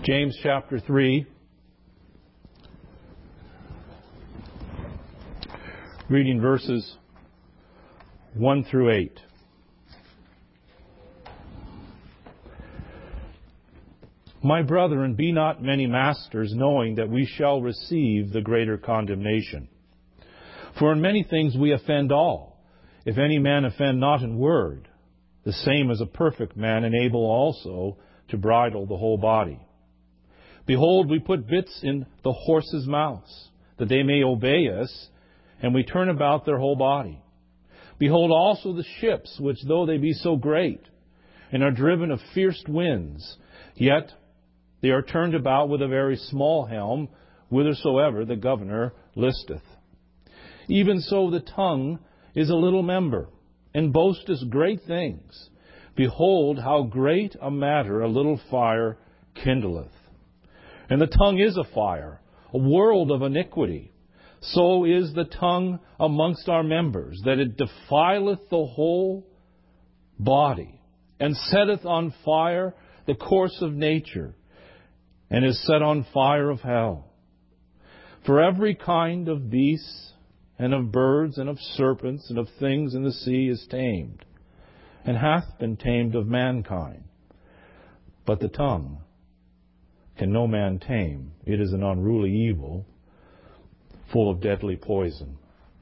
James chapter 3, reading verses 1 through 8. My brethren, be not many masters, knowing that we shall receive the greater condemnation. For in many things we offend all. If any man offend not in word, the same as a perfect man, and able also to bridle the whole body. Behold, we put bits in the horses' mouths, that they may obey us, and we turn about their whole body. Behold also the ships, which though they be so great, and are driven of fierce winds, yet they are turned about with a very small helm, whithersoever the governor listeth. Even so the tongue is a little member, and boasteth great things. Behold, how great a matter a little fire kindleth. And the tongue is a fire, a world of iniquity. So is the tongue amongst our members, that it defileth the whole body, and setteth on fire the course of nature, and is set on fire of hell. For every kind of beasts, and of birds, and of serpents, and of things in the sea is tamed, and hath been tamed of mankind. But the tongue can no man tame. It is an unruly evil, full of deadly poison.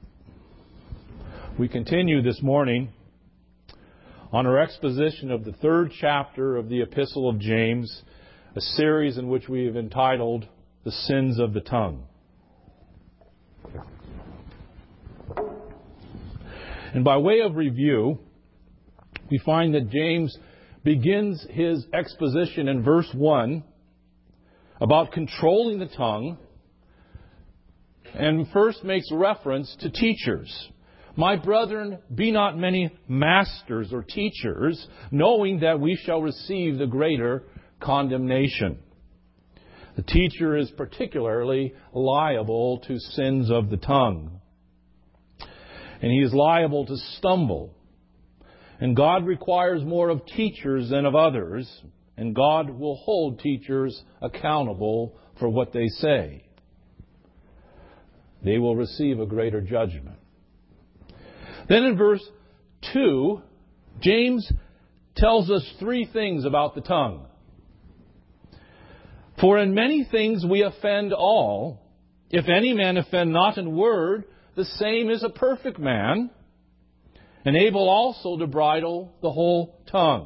We continue this morning on our exposition of the third chapter of the Epistle of James, a series in which we have entitled The Sins of the Tongue. And by way of review, we find that James begins his exposition in verse 1 about controlling the tongue, and first makes reference to teachers. My brethren, be not many masters or teachers, knowing that we shall receive the greater condemnation. The teacher is particularly liable to sins of the tongue, and he is liable to stumble. And God requires more of teachers than of others, and God will hold teachers accountable for what they say. They will receive a greater judgment. Then in verse 2, James tells us three things about the tongue. For in many things we offend all. If any man offend not in word, the same is a perfect man, and able also to bridle the whole tongue.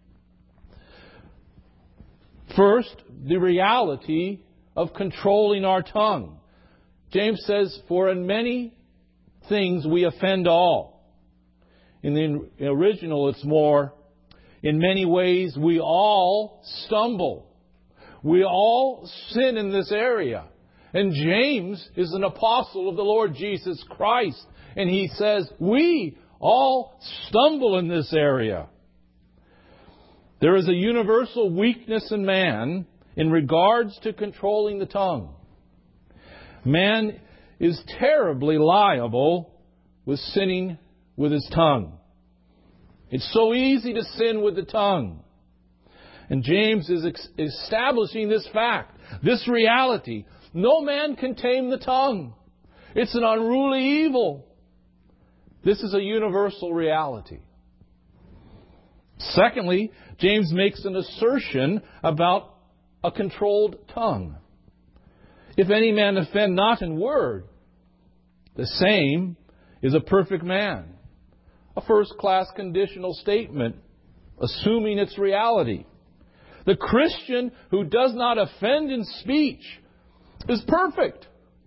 First, the reality of controlling our tongue. James says, for in many things we offend all. In the original, it's more, in many ways we all stumble. We all sin in this area. And James is an apostle of the Lord Jesus Christ. And he says, we all stumble in this area. There is a universal weakness in man in regards to controlling the tongue. Man is terribly liable with sinning with his tongue. It's so easy to sin with the tongue. And James is establishing this fact, this reality. No man can tame the tongue. It's an unruly evil. This is a universal reality. Secondly, James makes an assertion about a controlled tongue. If any man offend not in word, the same is a perfect man. A first-class conditional statement, assuming its reality. The Christian who does not offend in speech is perfect.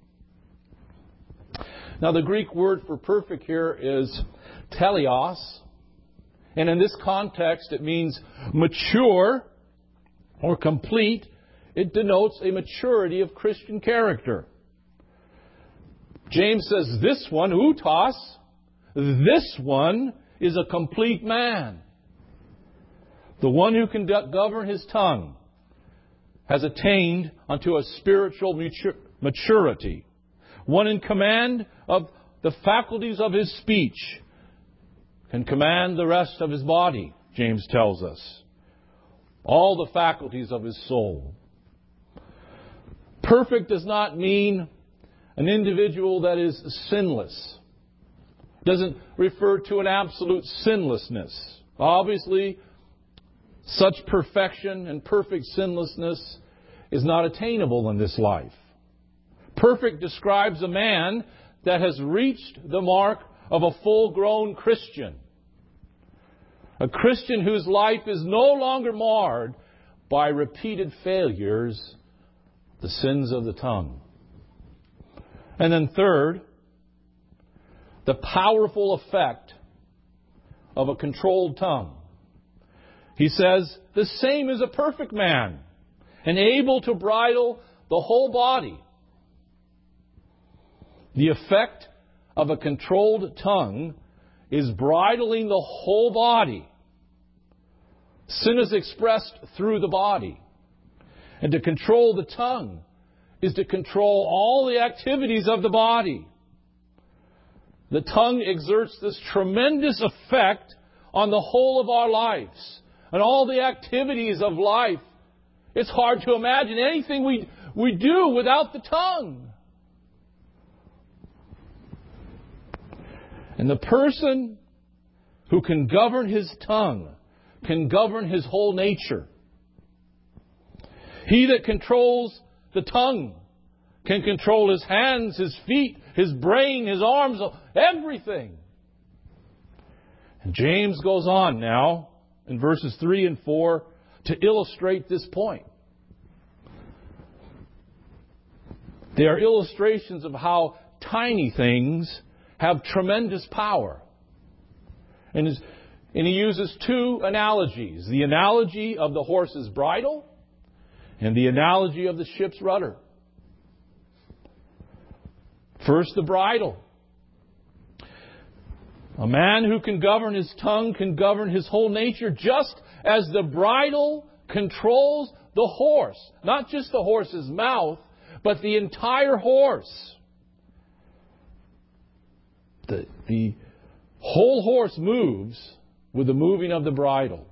Now, the Greek word for perfect here is teleos. And in this context, it means mature or complete. It denotes a maturity of Christian character. James says this one, outos, this one is a complete man. The one who can govern his tongue has attained unto a spiritual maturity. One in command of the faculties of his speech can command the rest of his body, James tells us. All the faculties of his soul. Perfect does not mean an individual that is sinless. It doesn't refer to an absolute sinlessness. Obviously, such perfection and perfect sinlessness is not attainable in this life. Perfect describes a man that has reached the mark of a full-grown Christian. A Christian whose life is no longer marred by repeated failures, the sins of the tongue. And then third, the powerful effect of a controlled tongue. He says, the same is a perfect man, and able to bridle the whole body. The effect of a controlled tongue is bridling the whole body. Sin is expressed through the body. And to control the tongue is to control all the activities of the body. The tongue exerts this tremendous effect on the whole of our lives and all the activities of life. It's hard to imagine anything we do without the tongue. And the person who can govern his tongue can govern his whole nature. He that controls the tongue can control his hands, his feet, his brain, his arms, everything. And James goes on now in verses 3 and 4 to illustrate this point. They are illustrations of how tiny things have tremendous power. And he uses two analogies. The analogy of the horse's bridle and the analogy of the ship's rudder. First, the bridle. A man who can govern his tongue can govern his whole nature, just as the bridle controls the horse. Not just the horse's mouth, but the entire horse. The whole horse moves with the moving of the bridle.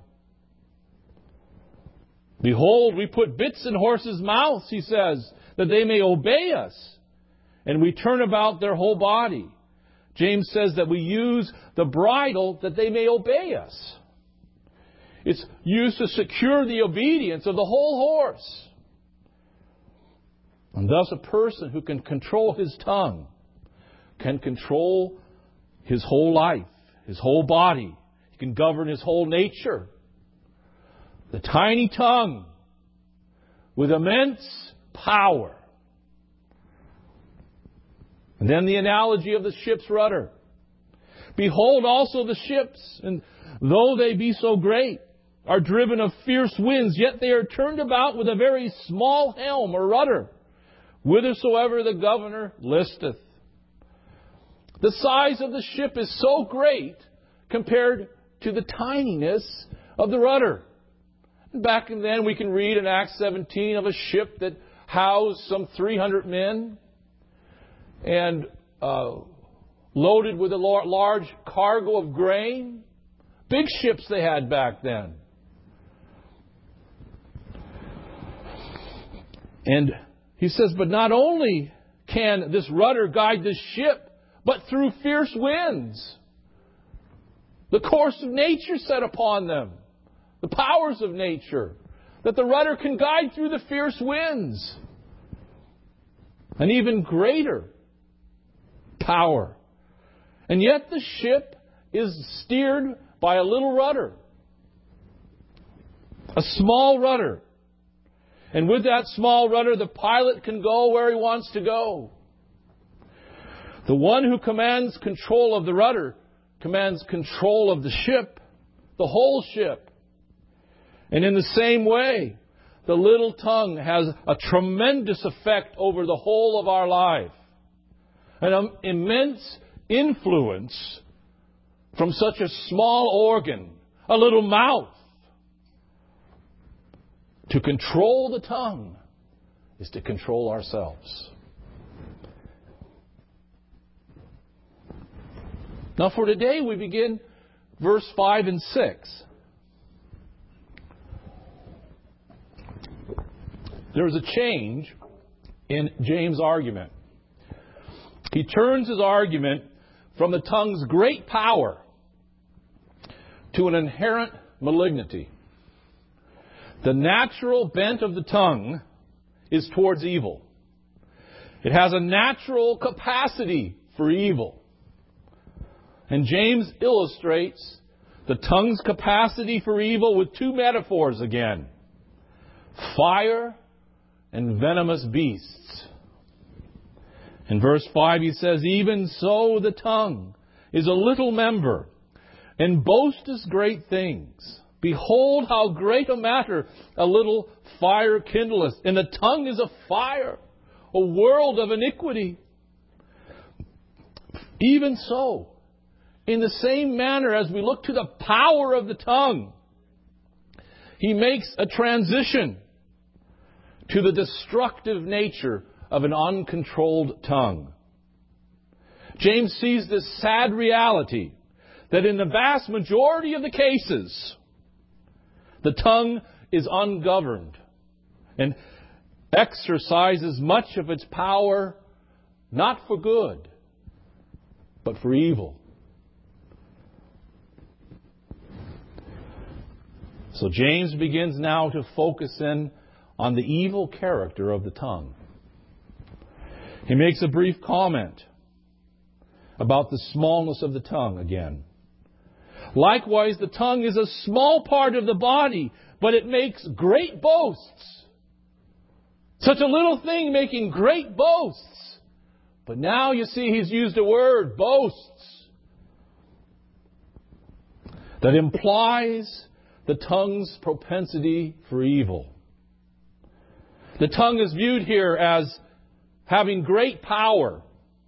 Behold, we put bits in horses' mouths, he says, that they may obey us. And we turn about their whole body. James says that we use the bridle that they may obey us. It's used to secure the obedience of the whole horse. And thus a person who can control his tongue can control his whole life, his whole body. He can govern his whole nature. The tiny tongue with immense power. And then the analogy of the ship's rudder. Behold also the ships, and though they be so great, are driven of fierce winds, yet they are turned about with a very small helm or rudder, whithersoever the governor listeth. The size of the ship is so great compared to the tininess of the rudder. Back then we can read in Acts 17 of a ship that housed some 300 men and loaded with a large cargo of grain. Big ships they had back then. And he says, but not only can this rudder guide this ship, but through fierce winds. The course of nature set upon them. The powers of nature. That the rudder can guide through the fierce winds. An even greater power. And yet the ship is steered by a little rudder. A small rudder. And with that small rudder, the pilot can go where he wants to go. The one who commands control of the rudder commands control of the ship, the whole ship. And in the same way, the little tongue has a tremendous effect over the whole of our life. An immense influence from such a small organ, a little mouth. To control the tongue is to control ourselves. Now for today we begin verse 5 and 6. There is a change in James' argument. He turns his argument from the tongue's great power to an inherent malignity. The natural bent of the tongue is towards evil. It has a natural capacity for evil. And James illustrates the tongue's capacity for evil with two metaphors again: fire and venomous beasts. In verse 5 he says, "Even so the tongue is a little member, and boasteth great things. Behold how great a matter a little fire kindleth. And the tongue is a fire, a world of iniquity. Even so, in the same manner as we look to the power of the tongue, he makes a transition to the destructive nature of an uncontrolled tongue. James sees this sad reality that in the vast majority of the cases, the tongue is ungoverned and exercises much of its power not for good, but for evil. So James begins now to focus in on the evil character of the tongue. He makes a brief comment about the smallness of the tongue again. Likewise, the tongue is a small part of the body, but it makes great boasts. Such a little thing making great boasts. But now you see he's used a word, boasts, that implies the tongue's propensity for evil. The tongue is viewed here as having great power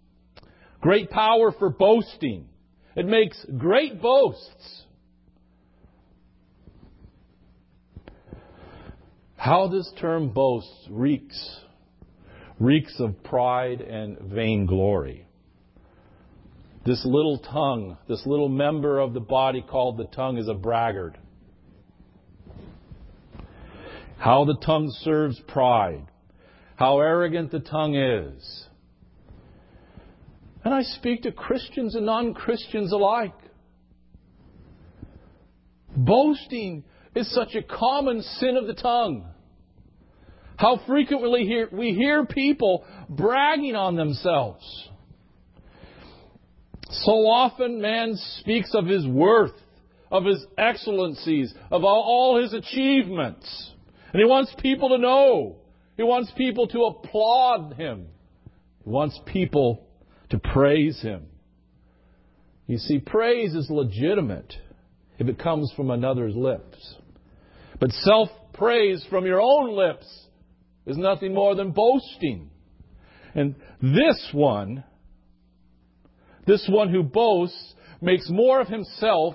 for boasting. It makes great boasts. How this term boasts reeks of pride and vainglory. This little tongue, this little member of the body called the tongue, is a braggart. How the tongue serves pride. How arrogant the tongue is. And I speak to Christians and non-Christians alike. Boasting is such a common sin of the tongue. How frequently we hear people bragging on themselves. So often man speaks of his worth, of his excellencies, of all his achievements. And he wants people to know. He wants people to applaud him. He wants people to praise him. You see, praise is legitimate if it comes from another's lips. But self-praise from your own lips is nothing more than boasting. And this one who boasts makes more of himself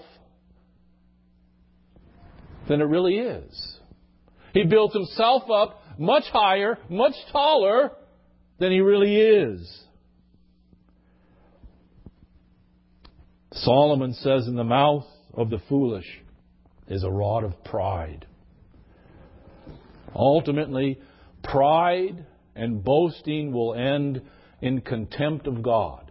than it really is. He builds himself up much higher, much taller than he really is. Solomon says, in the mouth of the foolish is a rod of pride. Ultimately, pride and boasting will end in contempt of God.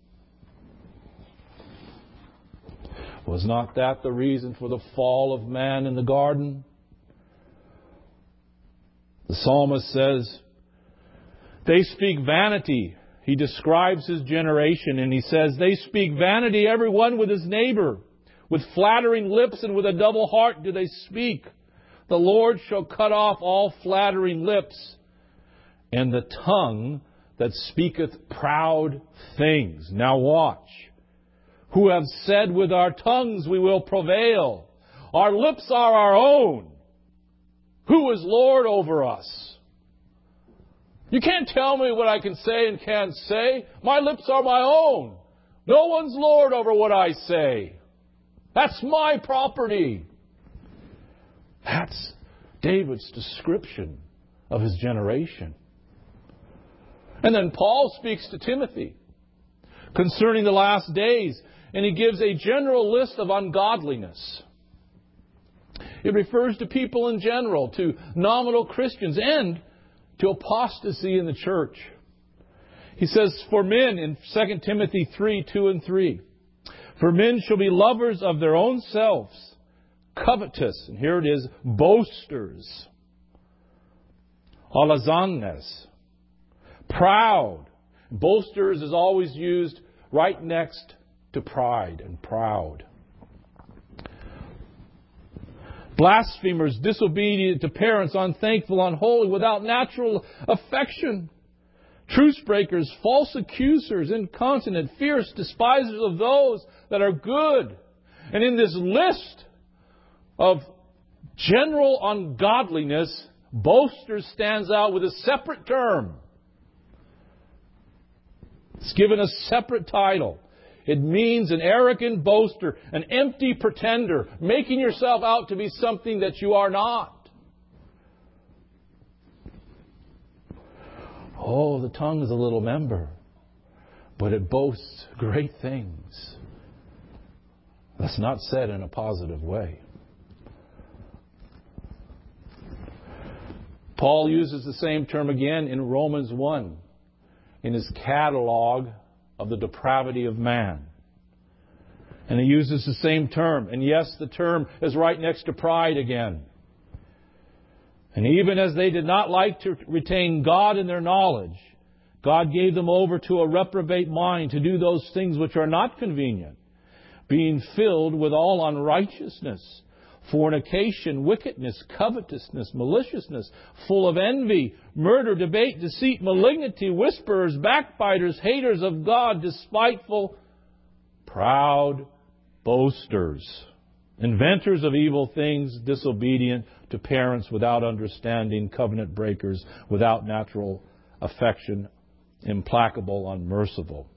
Was not that the reason for the fall of man in the garden? The psalmist says, they speak vanity. He describes his generation and he says, they speak vanity, every one with his neighbor. With flattering lips and with a double heart do they speak. The Lord shall cut off all flattering lips, and the tongue that speaketh proud things. Now watch. Who have said with our tongues we will prevail. Our lips are our own. Who is Lord over us? You can't tell me what I can say and can't say. My lips are my own. No one's Lord over what I say. That's my property. That's David's description of his generation. And then Paul speaks to Timothy concerning the last days, and he gives a general list of ungodliness. It refers to people in general, to nominal Christians, and to apostasy in the church. He says, for men in 2 Timothy 3:2 and 3, for men shall be lovers of their own selves, covetous, and here it is, boasters, alazannes, proud. Boasters is always used right next to pride and proud. Blasphemers, disobedient to parents, unthankful, unholy, without natural affection. Truce breakers, false accusers, incontinent, fierce, despisers of those that are good. And in this list of general ungodliness, boasters stands out with a separate term. It's given a separate title. It means an arrogant boaster, an empty pretender, making yourself out to be something that you are not. Oh, the tongue is a little member, but it boasts great things. That's not said in a positive way. Paul uses the same term again in Romans 1 in his catalog of the depravity of man. And he uses the same term. And yes, the term is right next to pride again. And even as they did not like to retain God in their knowledge, God gave them over to a reprobate mind to do those things which are not convenient, being filled with all unrighteousness, fornication, wickedness, covetousness, maliciousness, full of envy, murder, debate, deceit, malignity, whisperers, backbiters, haters of God, despiteful, proud, boasters, inventors of evil things, disobedient to parents, without understanding, covenant breakers, without natural affection, implacable, unmerciful.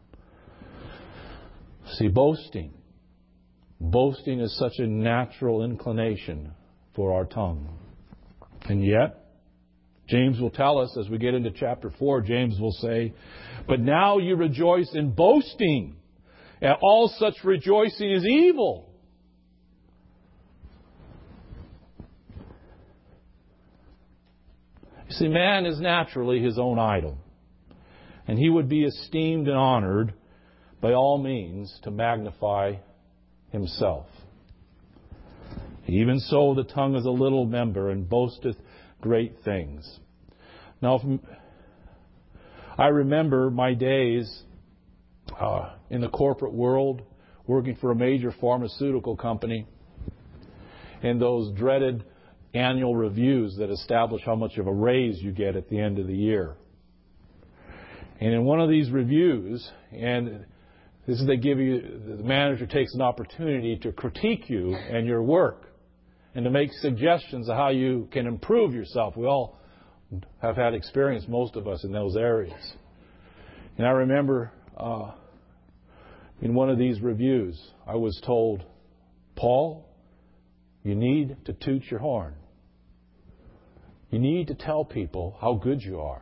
See, boasting is such a natural inclination for our tongue. And yet, James will tell us as we get into chapter 4, James will say, but now you rejoice in boasting, and all such rejoicing is evil. You see, man is naturally his own idol. And he would be esteemed and honored by all means to magnify himself. Even so, the tongue is a little member and boasteth great things. Now, I remember my days in the corporate world, working for a major pharmaceutical company, and those dreaded annual reviews that establish how much of a raise you get at the end of the year. And in one of these reviews, and this is they give you, the manager takes an opportunity to critique you and your work and to make suggestions of how you can improve yourself. We all have had experience, most of us, in those areas. And I remember in one of these reviews, I was told, Paul, you need to toot your horn. You need to tell people how good you are.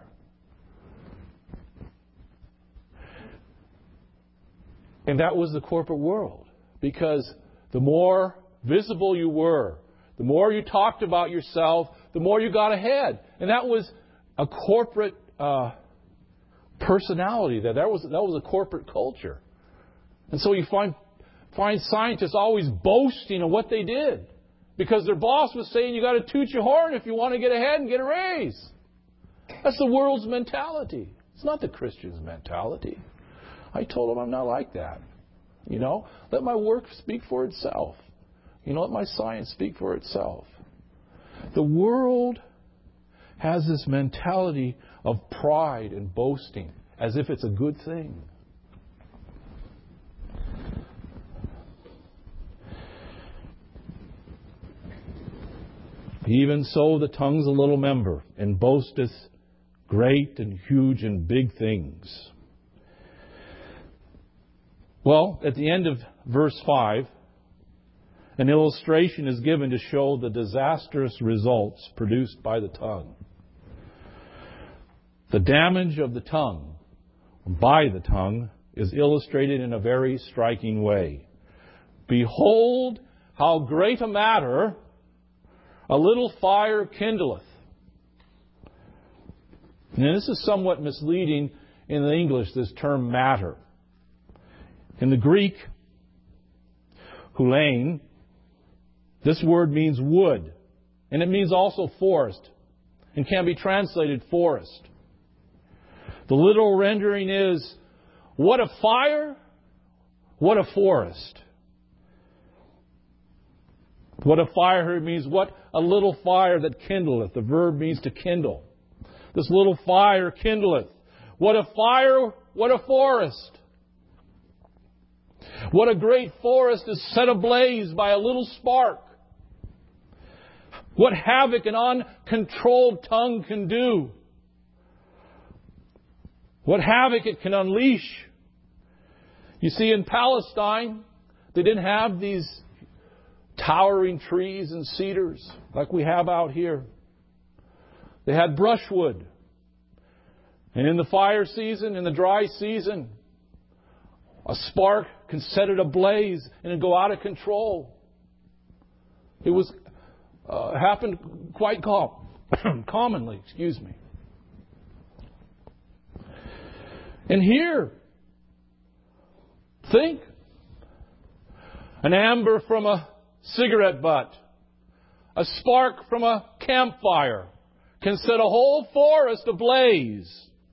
And that was the corporate world. Because the more visible you were, the more you talked about yourself, the more you got ahead. And that was a corporate personality. That was a corporate culture. And so you find scientists always boasting of what they did. Because their boss was saying you got to toot your horn if you want to get ahead and get a raise. That's the world's mentality. It's not the Christian's mentality. I told him I'm not like that. Let my work speak for itself. Let my science speak for itself. The world has this mentality of pride and boasting as if it's a good thing. Even so, the tongue's a little member, and boasteth great and huge and big things. Well, at the end of verse 5, an illustration is given to show the disastrous results produced by the tongue. The damage of the tongue, by the tongue, is illustrated in a very striking way. Behold, how great a matter a little fire kindleth. Now, this is somewhat misleading in the English, this term matter. In the Greek, hulein, this word means wood, and it means also forest, and can be translated forest. The literal rendering is, what a fire, what a forest. What a fire means what a little fire that kindleth. The verb means to kindle. This little fire kindleth. What a fire, what a forest. What a great forest is set ablaze by a little spark. What havoc an uncontrolled tongue can do. What havoc it can unleash. You see, in Palestine, they didn't have these towering trees and cedars like we have out here. They had brushwood. And in the fire season, in the dry season, a spark can set it ablaze and it go out of control. It was happened quite commonly. Excuse me. And here, think, an amber from a cigarette butt, a spark from a campfire can set a whole forest ablaze.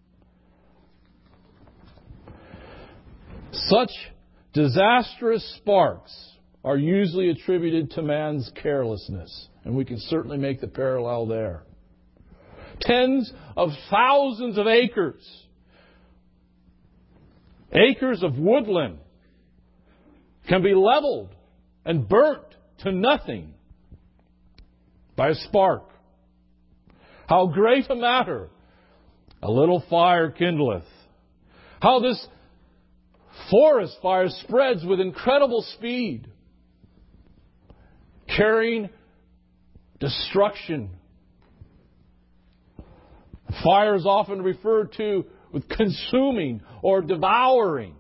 Such disastrous sparks are usually attributed to man's carelessness, and we can certainly make the parallel there. Tens of thousands of acres of woodland can be leveled and burnt to nothing by a spark. How great a matter a little fire kindleth. How this forest fire spreads with incredible speed, carrying destruction. Fire is often referred to with consuming or devouring.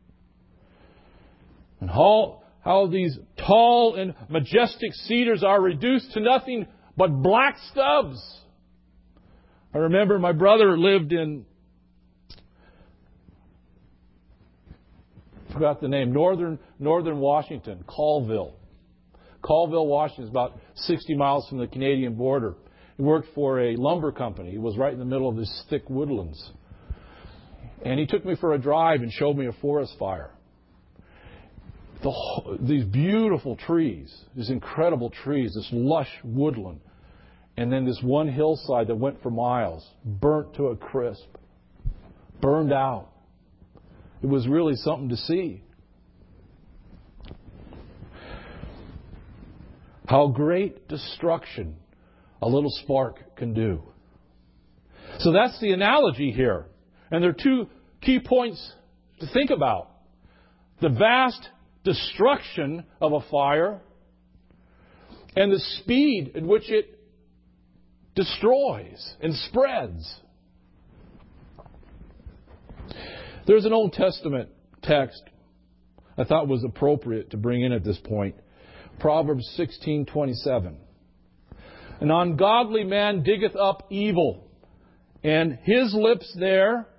And how these tall and majestic cedars are reduced to nothing but black stubs. I remember my brother lived in, I forgot the name, northern Washington, Colville. Colville, Washington is about 60 miles from the Canadian border. He worked for a lumber company. He was right in the middle of these thick woodlands. And he took me for a drive and showed me a forest fire. These beautiful trees, these incredible trees, this lush woodland. And then this one hillside that went for miles, burnt to a crisp, burned out. It was really something to see. How great destruction a little spark can do. So that's the analogy here. And there are two key points to think about. The vast destruction of a fire and the speed at which it destroys and spreads. There's an Old Testament text I thought was appropriate to bring in at this point. Proverbs 16:27. An ungodly man diggeth up evil, and in his lips there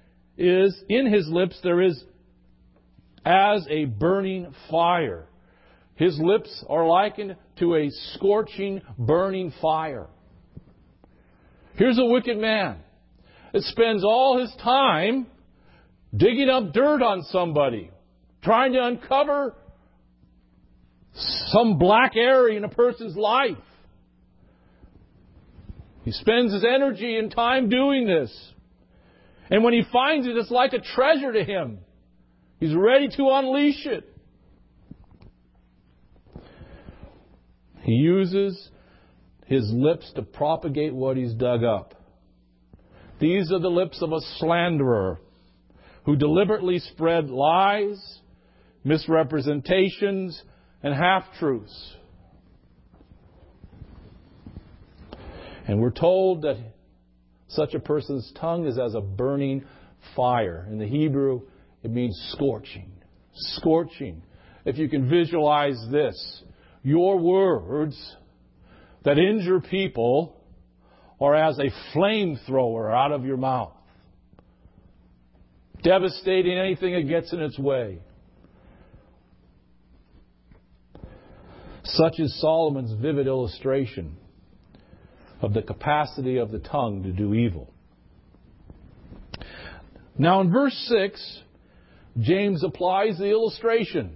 is as a burning fire. His lips are likened to a scorching, burning fire. Here's a wicked man that spends all his time digging up dirt on somebody, trying to uncover some black area in a person's life. He spends his energy and time doing this. And when he finds it, it's like a treasure to him. He's ready to unleash it. He uses his lips to propagate what he's dug up. These are the lips of a slanderer who deliberately spread lies, misrepresentations, and half-truths. And we're told that such a person's tongue is as a burning fire. In the Hebrew, it means scorching. Scorching. If you can visualize this, your words that injure people or as a flamethrower out of your mouth, devastating anything that gets in its way. Such is Solomon's vivid illustration of the capacity of the tongue to do evil. Now in verse 6, James applies the illustration.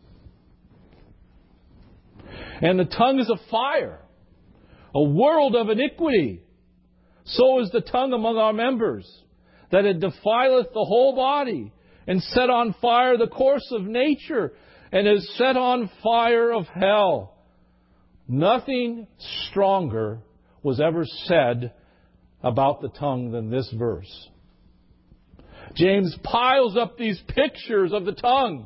And the tongue is a fire, a world of iniquity. So is the tongue among our members, that it defileth the whole body, and set on fire the course of nature, and is set on fire of hell. Nothing stronger was ever said about the tongue than this verse. James piles up these pictures of the tongue.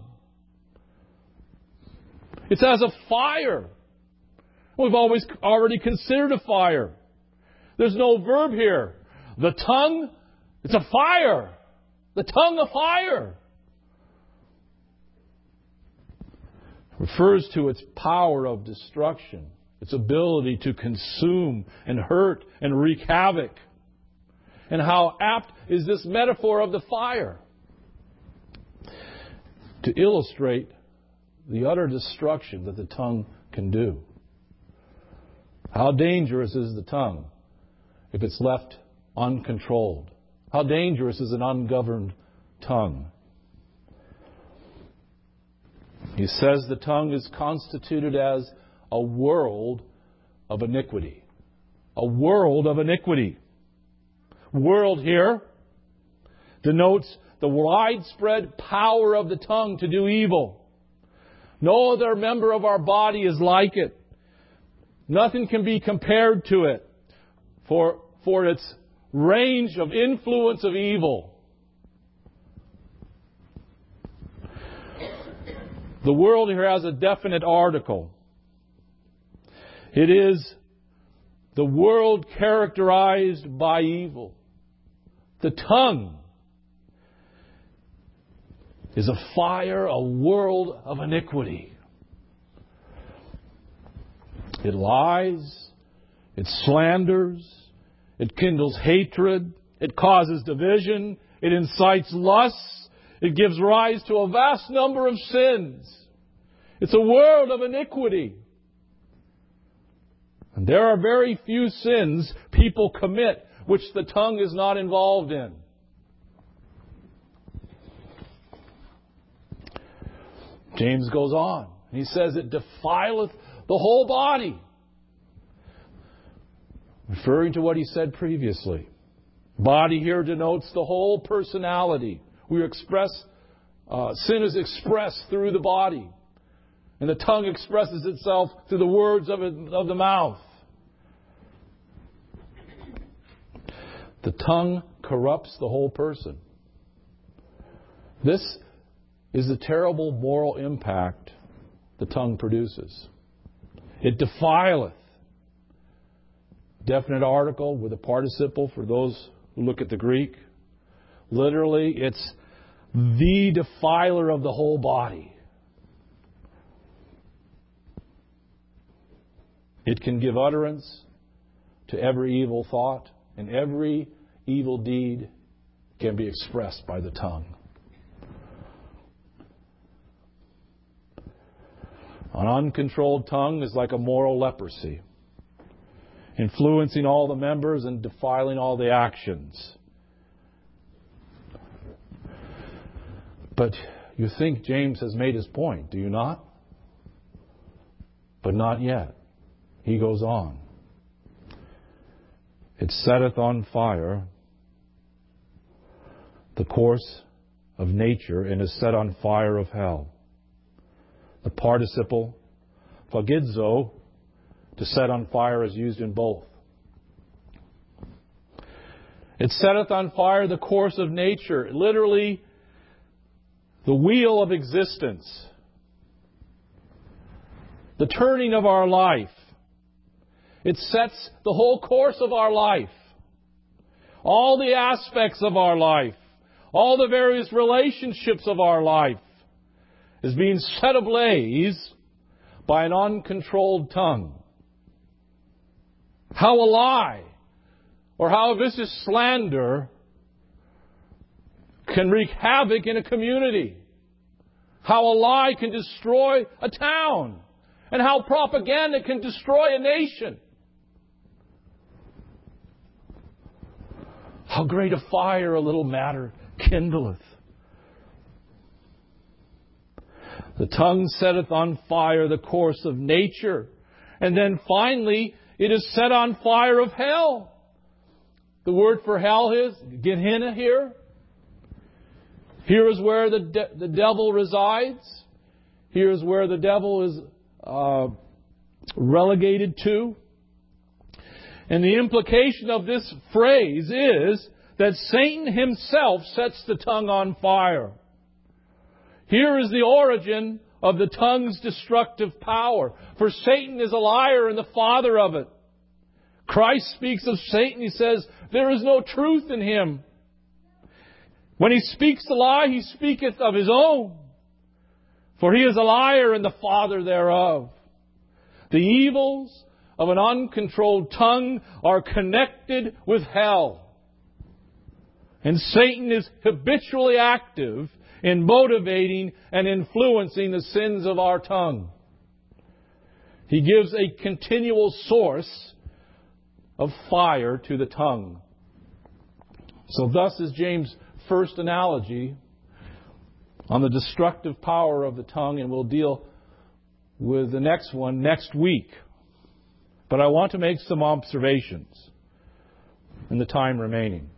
It's as a fire. We've already considered a fire. There's no verb here. The tongue, it's a fire. The tongue, a fire. Refers to its power of destruction, its ability to consume and hurt and wreak havoc. And how apt is this metaphor of the fire to illustrate the utter destruction that the tongue can do. How dangerous is the tongue if it's left uncontrolled? How dangerous is an ungoverned tongue? He says the tongue is constituted as a world of iniquity. A world of iniquity. World here denotes the widespread power of the tongue to do evil. No other member of our body is like it. Nothing can be compared to it for its range of influence of evil. The world here has a definite article. It is the world characterized by evil. The tongue is a fire, a world of iniquity. It lies, it slanders, it kindles hatred, it causes division, it incites lust, it gives rise to a vast number of sins. It's a world of iniquity. And there are very few sins people commit which the tongue is not involved in. James goes on. He says it defileth the whole body. Referring to what he said previously. Body here denotes the whole personality. Sin is expressed through the body. And the tongue expresses itself through the words of the mouth. The tongue corrupts the whole person. This is the terrible moral impact the tongue produces. It defileth. Definite article with a participle for those who look at the Greek. Literally, it's the defiler of the whole body. It can give utterance to every evil thought, and every evil deed can be expressed by the tongue. An uncontrolled tongue is like a moral leprosy, influencing all the members and defiling all the actions. But you think James has made his point, do you not? But not yet. He goes on. It setteth on fire the course of nature, and is set on fire of hell. The participle phagidzo, to set on fire, is used in both. It setteth on fire the course of nature, literally the wheel of existence, the turning of our life. It sets the whole course of our life, all the aspects of our life, all the various relationships of our life is being set ablaze by an uncontrolled tongue. How a lie or how a vicious slander can wreak havoc in a community. How a lie can destroy a town. And how propaganda can destroy a nation. How great a fire a little matter kindleth. The tongue setteth on fire the course of nature. And then finally, it is set on fire of hell. The word for hell is Gehenna here. Here is where the devil resides. Here is where the devil is relegated to. And the implication of this phrase is that Satan himself sets the tongue on fire. Here is the origin of the tongue's destructive power. For Satan is a liar and the father of it. Christ speaks of Satan. He says, there is no truth in him. When he speaks the lie, he speaketh of his own. For he is a liar and the father thereof. The evils of an uncontrolled tongue are connected with hell. And Satan is habitually active in motivating and influencing the sins of our tongue. He gives a continual source of fire to the tongue. So thus is James' first analogy on the destructive power of the tongue, and we'll deal with the next one next week. But I want to make some observations in the time remaining.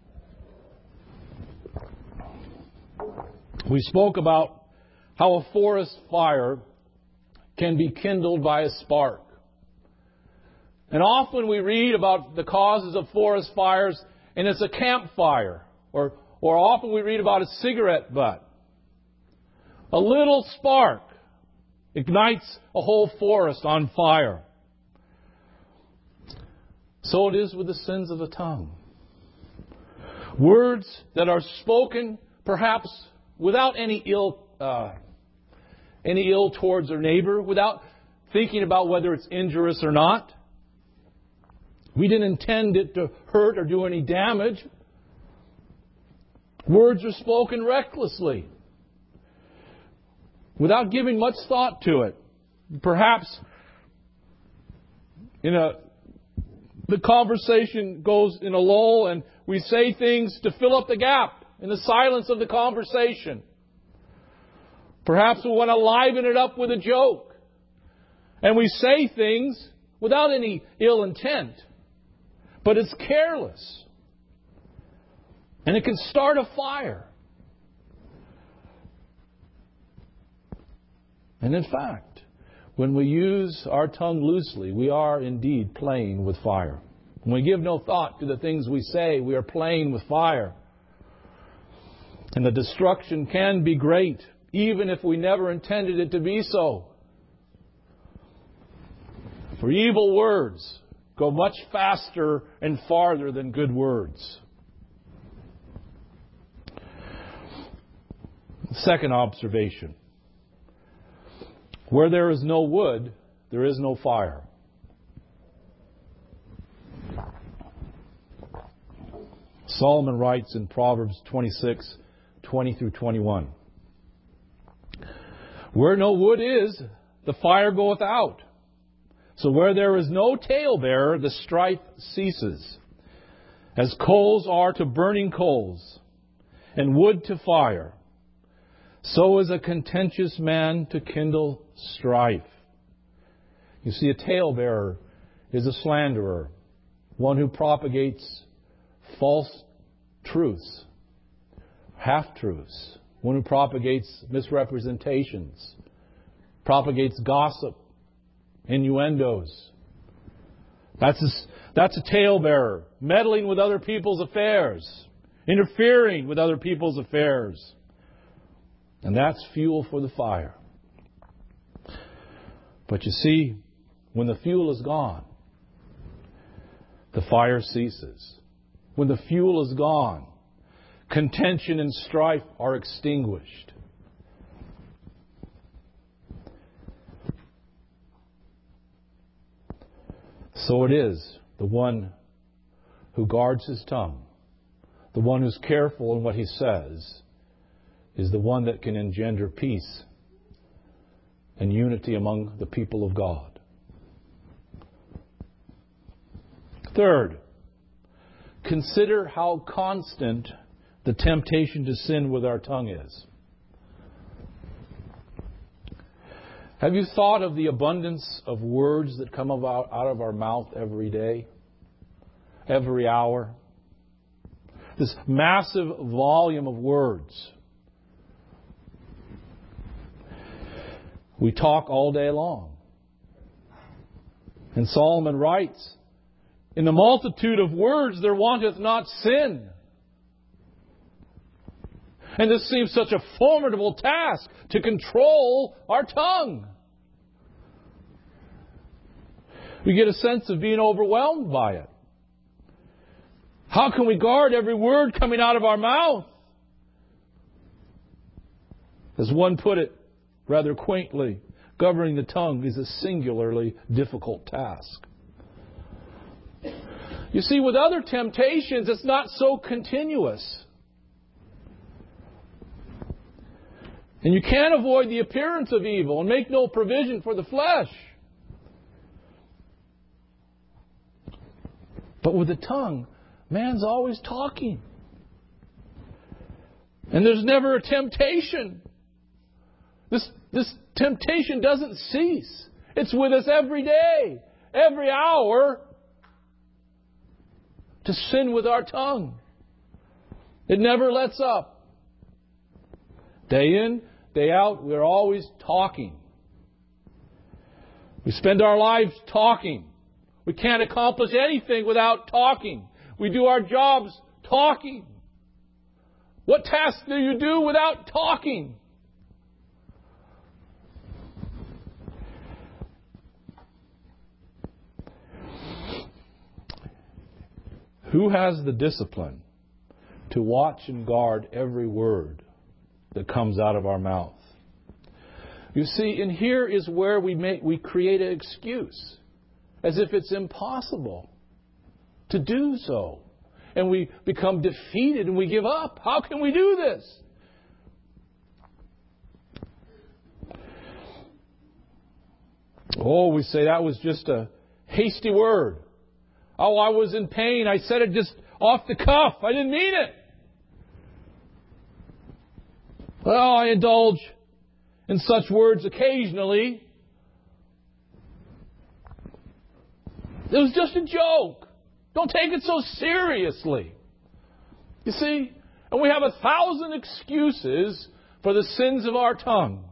We spoke about how a forest fire can be kindled by a spark. And often we read about the causes of forest fires, and it's a campfire. Or often we read about a cigarette butt. A little spark ignites a whole forest on fire. So it is with the sins of the tongue. Words that are spoken perhaps without any ill towards their neighbor, without thinking about whether it's injurious or not. We didn't intend it to hurt or do any damage. Words are spoken recklessly, without giving much thought to it. Perhaps the conversation goes in a lull and we say things to fill up the gap in the silence of the conversation. Perhaps we want to liven it up with a joke. And we say things without any ill intent. But it's careless. And it can start a fire. And in fact, when we use our tongue loosely, we are indeed playing with fire. When we give no thought to the things we say, we are playing with fire. And the destruction can be great, even if we never intended it to be so. For evil words go much faster and farther than good words. Second observation. Where there is no wood, there is no fire. Solomon writes in Proverbs 26:20 through 21. Where no wood is, the fire goeth out. So where there is no talebearer, the strife ceases. As coals are to burning coals, and wood to fire, so is a contentious man to kindle strife. You see, a talebearer is a slanderer, one who propagates false truths, half-truths, one who propagates misrepresentations, propagates gossip, innuendos. That's a talebearer, meddling with other people's affairs, interfering with other people's affairs. And that's fuel for the fire. But you see, when the fuel is gone, the fire ceases. When the fuel is gone, contention and strife are extinguished. So it is, the one who guards his tongue, the one who's careful in what he says, is the one that can engender peace and unity among the people of God. Third, consider how constant the temptation to sin with our tongue is. Have you thought of the abundance of words that come out of our mouth every day, every hour? This massive volume of words. We talk all day long. And Solomon writes, "In the multitude of words there wanteth not sin." And this seems such a formidable task, to control our tongue. We get a sense of being overwhelmed by it. How can we guard every word coming out of our mouth? As one put it rather quaintly, governing the tongue is a singularly difficult task. You see, with other temptations, it's not so continuous. And you can't avoid the appearance of evil and make no provision for the flesh. But with the tongue, man's always talking. And there's never a temptation. This temptation doesn't cease. It's with us every day, every hour, to sin with our tongue. It never lets up. Day in, day out, we're always talking. We spend our lives talking. We can't accomplish anything without talking. We do our jobs talking. What task do you do without talking? Who has the discipline to watch and guard every word that comes out of our mouth? You see, and here is where we create an excuse, as if it's impossible to do so. And we become defeated and we give up. How can we do this? Oh, we say that was just a hasty word. Oh, I was in pain. I said it just off the cuff. I didn't mean it. Well, I indulge in such words occasionally. It was just a joke. Don't take it so seriously. You see? And we have 1,000 excuses for the sins of our tongue.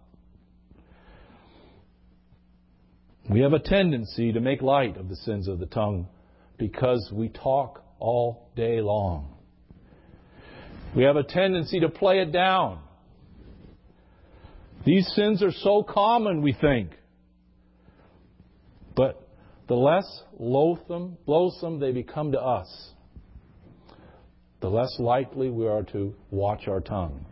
We have a tendency to make light of the sins of the tongue because we talk all day long. We have a tendency to play it down. These sins are so common, we think. But the less loathsome they become to us, the less likely we are to watch our tongue.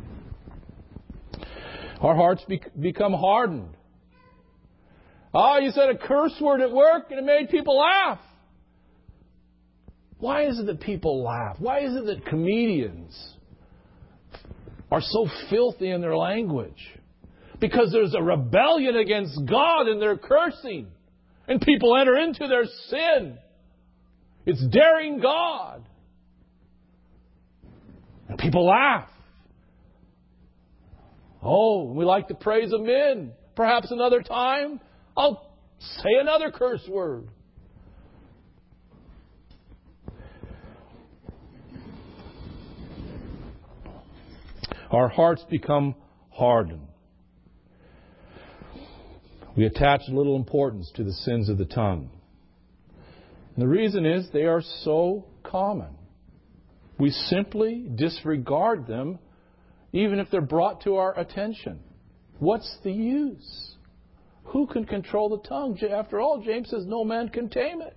Our hearts become hardened. Oh, you said a curse word at work and it made people laugh. Why is it that people laugh? Why is it that comedians are so filthy in their language? Because there's a rebellion against God in their cursing. And people enter into their sin. It's daring God. And people laugh. Oh, we like the praise of men. Perhaps another time, I'll say another curse word. Our hearts become hardened. We attach little importance to the sins of the tongue. And the reason is they are so common. We simply disregard them even if they're brought to our attention. What's the use? Who can control the tongue? After all, James says no man can tame it.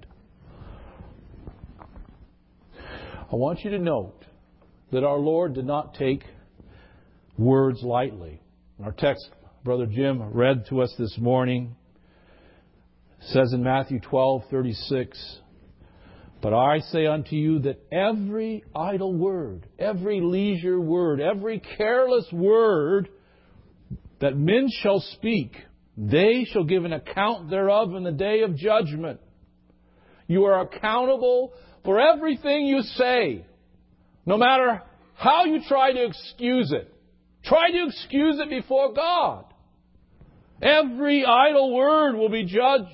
I want you to note that our Lord did not take words lightly. Our text, Brother Jim read to us this morning, says in Matthew 12:36, But I say unto you that every idle word, every leisure word, every careless word that men shall speak, they shall give an account thereof in the day of judgment. You are accountable for everything you say, no matter how you try to excuse it. Try to excuse it before God. Every idle word will be judged.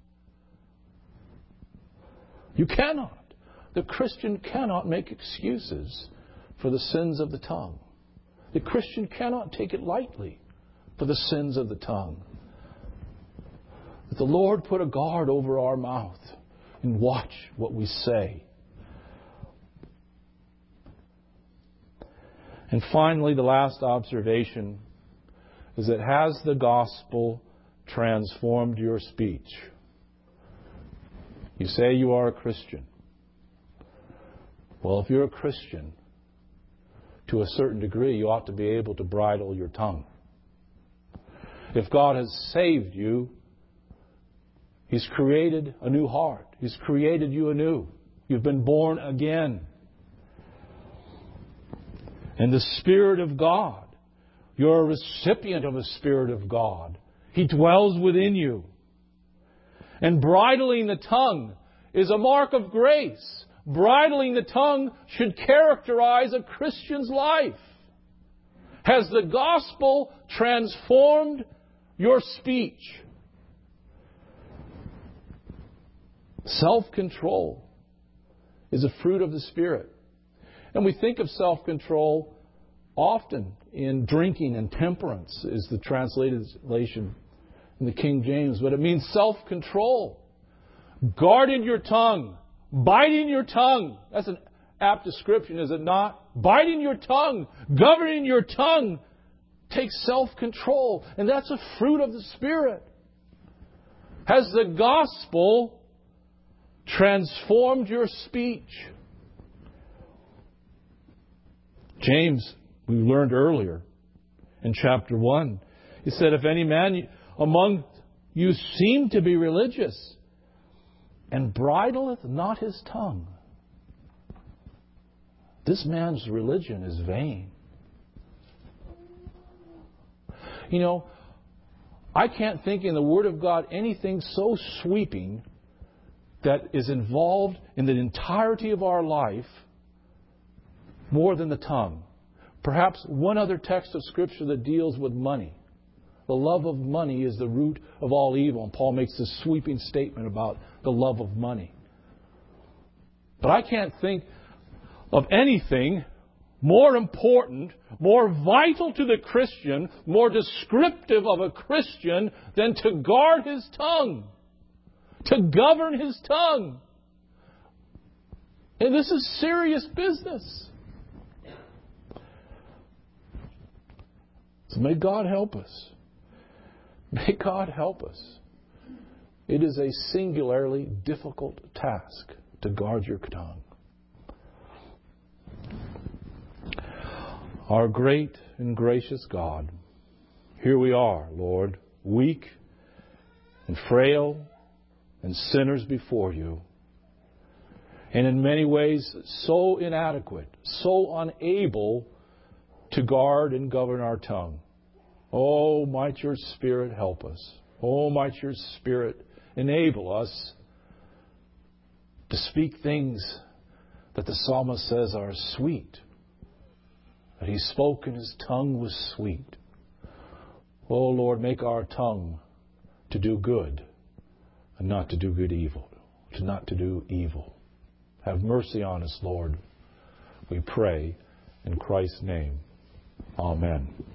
You cannot. The Christian cannot make excuses for the sins of the tongue. The Christian cannot take it lightly for the sins of the tongue. But the Lord put a guard over our mouth and watch what we say. And finally, the last observation is that has the gospel transformed your speech? You say you are a Christian. Well, if you're a Christian, to a certain degree, you ought to be able to bridle your tongue. If God has saved you, He's created a new heart. He's created you anew. You've been born again. And the Spirit of God, you're a recipient of the Spirit of God. He dwells within you. And bridling the tongue is a mark of grace. Bridling the tongue should characterize a Christian's life. Has the gospel transformed your speech? Self-control is a fruit of the Spirit. And we think of self-control often in drinking and temperance is the translation in the King James, but it means self-control. Guarding your tongue, biting your tongue. That's an apt description, is it not? Biting your tongue, governing your tongue takes self-control, and that's a fruit of the Spirit. Has the gospel transformed your speech? James, we learned earlier in chapter 1, he said, if any man among you seem to be religious and bridleth not his tongue, this man's religion is vain. You know, I can't think in the Word of God anything so sweeping that is involved in the entirety of our life more than the tongue. Perhaps one other text of Scripture that deals with money. The love of money is the root of all evil. And Paul makes this sweeping statement about the love of money. But I can't think of anything more important, more vital to the Christian, more descriptive of a Christian than to guard his tongue, to govern his tongue. And this is serious business. So may God help us. May God help us. It is a singularly difficult task to guard your tongue. Our great and gracious God, here we are, Lord, weak and frail and sinners before you. And in many ways, so inadequate, so unable to guard and govern our tongue. Oh, might your Spirit help us. Oh, might your Spirit enable us to speak things that the psalmist says are sweet. That he spoke and his tongue was sweet. Oh, Lord, make our tongue to do good and not to do good evil. Not to do evil. Have mercy on us, Lord. We pray in Christ's name. Amen.